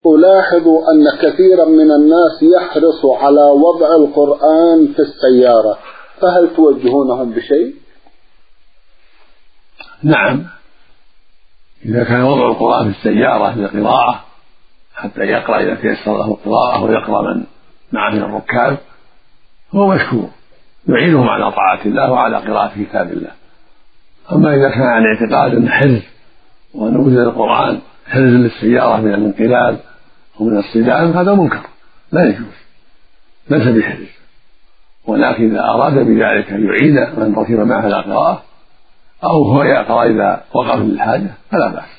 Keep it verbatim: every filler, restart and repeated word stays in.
ألاحظ أن كثيرا من الناس يحرص على وضع القرآن في السيارة، فهل توجهونهم بشيء؟ نعم، إذا كان وضع القرآن في السيارة للقراءة حتى يقرأ إذا تيسر له القراءة ويقرأ من معه من الركاب هو مشكور، يعينهم على طاعة الله وعلى قراءة كتاب الله. أما إذا كان عن اعتقاد أن حرز وأن وجد القرآن حرز للسيارة من الانقلاب ومن الصدام هذا منكر لا يجوز، ليس بحرز، ولكن إذا أراد بذلك يعين من ركب معه على القراءة أو هو يقرأ إذا وقف للحاجة فلا بأس.